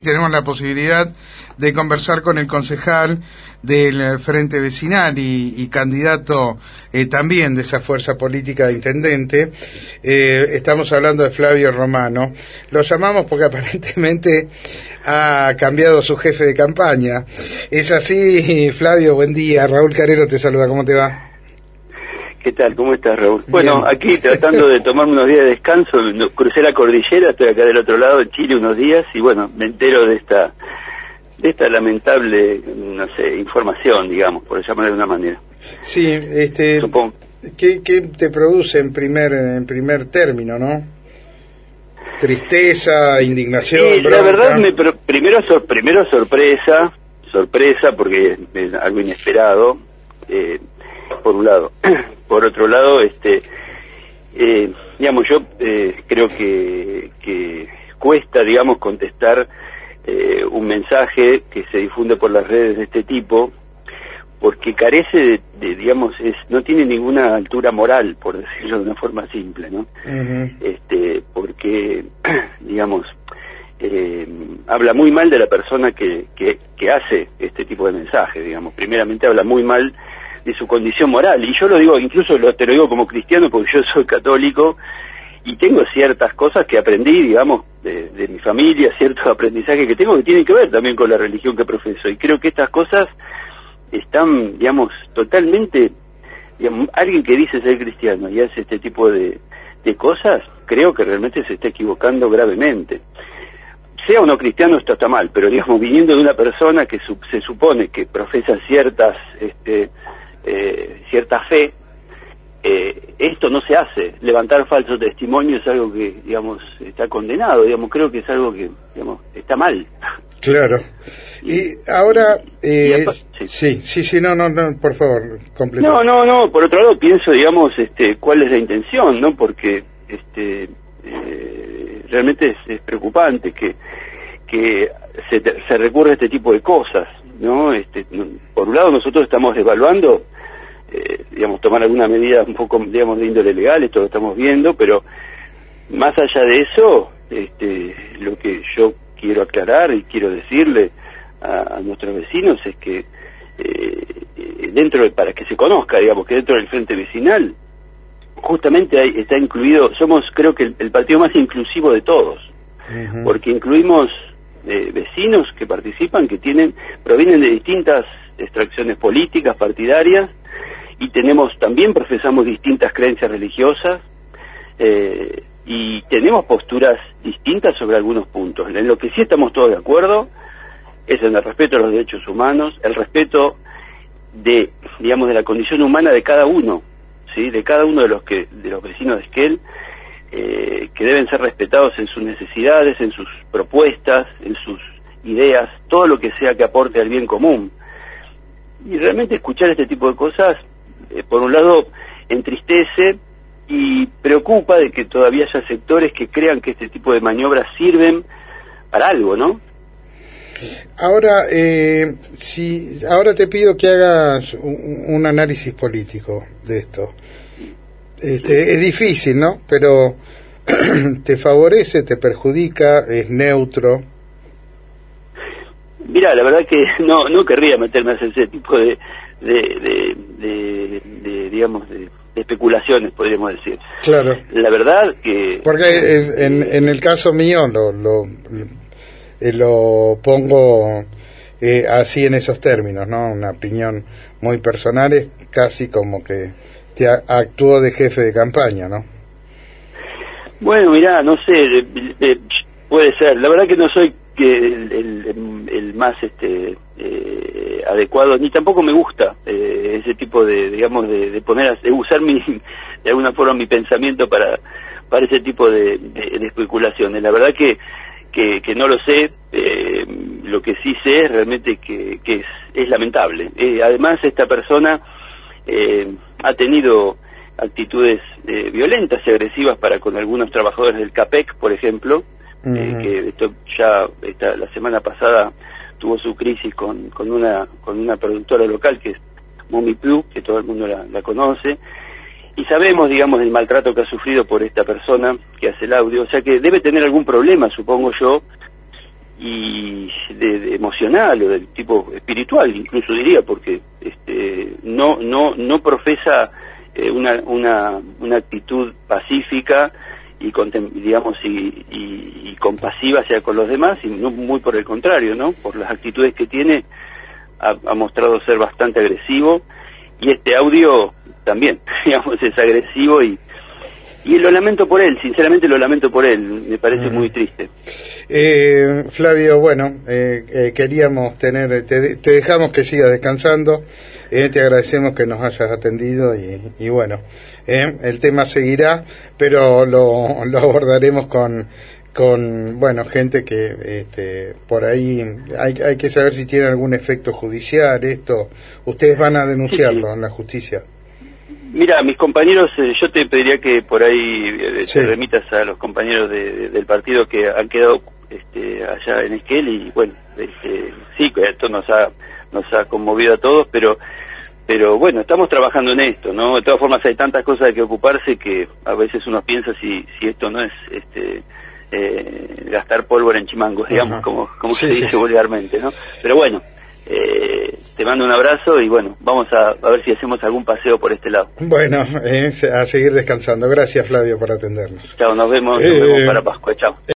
tenemos la posibilidad de conversar con el concejal del Frente Vecinal y candidato también de esa fuerza política de intendente. Estamos hablando de Flavio Romano. Lo llamamos porque aparentemente ha cambiado su jefe de campaña. ¿Es así, Flavio? Buen día. Raúl Carero te saluda. ¿Cómo te va? ¿Qué tal? ¿Cómo estás, Raúl? Bueno, aquí tratando de tomarme unos días de descanso, crucé la cordillera, estoy acá del otro lado de Chile unos días y bueno, me entero de esta lamentable, no sé, información, digamos, por llamarla de una manera. Sí, supongo. ¿Qué te produce en primer término, no? Tristeza, indignación, sí, bronca. La verdad, primero sorpresa porque es algo inesperado, por un lado. Por otro lado, digamos, yo creo que cuesta, digamos, contestar un mensaje que se difunde por las redes de este tipo, porque carece de digamos, no tiene ninguna altura moral, por decirlo de una forma simple, ¿no? Uh-huh. Porque, digamos, habla muy mal de la persona que hace este tipo de mensaje, digamos. Primeramente habla muy mal de su condición moral, y yo lo digo, incluso te lo digo como cristiano, porque yo soy católico y tengo ciertas cosas que aprendí, digamos, de mi familia, ciertos aprendizajes que tengo que tienen que ver también con la religión que profeso, y creo que estas cosas están, digamos, totalmente, digamos, alguien que dice ser cristiano y hace este tipo de cosas, creo que realmente se está equivocando gravemente. Sea o no cristiano, esto está mal, pero digamos, viniendo de una persona que se supone que profesa cierta fe, esto no se hace. Levantar falso testimonio es algo que, digamos, está condenado, digamos, creo que es algo que, digamos, está mal. Claro. Y ahora, sí, no, por favor, completa. No, por otro lado pienso, digamos, cuál es la intención, ¿no? Porque, realmente es preocupante que se recurra a este tipo de cosas, ¿no? Por un lado nosotros estamos evaluando, digamos, tomar alguna medida un poco, digamos, de índole legal, esto lo estamos viendo, pero más allá de eso, lo que yo quiero aclarar y quiero decirle a nuestros vecinos es que para que se conozca, digamos, que dentro del Frente Vecinal justamente está incluido, somos creo que el partido más inclusivo de todos, uh-huh, porque incluimos vecinos que participan, que provienen de distintas extracciones políticas, partidarias, y también profesamos distintas creencias religiosas, y tenemos posturas distintas sobre algunos puntos. En lo que sí estamos todos de acuerdo es en el respeto a los derechos humanos, el respeto de la condición humana de cada uno, ¿sí? De cada uno de los vecinos de Esquel, que deben ser respetados en sus necesidades, en sus propuestas, en sus ideas, todo lo que sea que aporte al bien común. Y realmente escuchar este tipo de cosas, por un lado, entristece y preocupa de que todavía haya sectores que crean que este tipo de maniobras sirven para algo, ¿no? Ahora, ahora te pido que hagas un análisis político de esto. Es difícil, ¿no? Pero ¿te favorece, te perjudica, es neutro? Mira, la verdad que no querría meterme a hacer ese tipo de digamos, de especulaciones, podríamos decir. Claro. La verdad que... Porque en el caso mío lo pongo así en esos términos, ¿no? Una opinión muy personal, es casi como que actúo de jefe de campaña, ¿no? Bueno, mirá, no sé, puede ser. La verdad que no soy el más adecuado, ni tampoco me gusta ese tipo de, digamos, de usar de alguna forma mi pensamiento para ese tipo de especulaciones. La verdad que no lo sé. Lo que sí sé es realmente que es lamentable. Además, esta persona ha tenido actitudes violentas y agresivas para con algunos trabajadores del CAPEC, por ejemplo, uh-huh, que esto la semana pasada tuvo su crisis con una productora local que es Mumi Plu, que todo el mundo la conoce, y sabemos, digamos, del maltrato que ha sufrido por esta persona que hace el audio, o sea que debe tener algún problema, supongo yo, y de emocional o del tipo espiritual, incluso diría, porque no profesa una actitud pacífica y compasiva hacia con los demás, y no, muy por el contrario, ¿no? Por las actitudes que tiene ha mostrado ser bastante agresivo, y este audio también, digamos, es agresivo, y lo lamento por él, sinceramente lo lamento por él, me parece muy triste. Flavio, bueno, queríamos te dejamos que sigas descansando, te agradecemos que nos hayas atendido, y bueno, el tema seguirá, pero lo abordaremos con bueno, gente que por ahí hay que saber si tiene algún efecto judicial esto. Ustedes van a denunciarlo en la justicia. Mira, mis compañeros, yo te pediría que por ahí te remitas a los compañeros del partido que han quedado allá en Esquel, y bueno, sí, esto nos ha conmovido a todos, pero bueno, estamos trabajando en esto, ¿no? De todas formas hay tantas cosas de que ocuparse que a veces uno piensa si esto no es gastar pólvora en chimangos, digamos, como se dice vulgarmente, ¿no? Pero bueno, te mando un abrazo, y bueno, vamos a ver si hacemos algún paseo por este lado. Bueno, a seguir descansando. Gracias, Flavio, por atendernos. Chao, nos vemos para Pascua. Chao.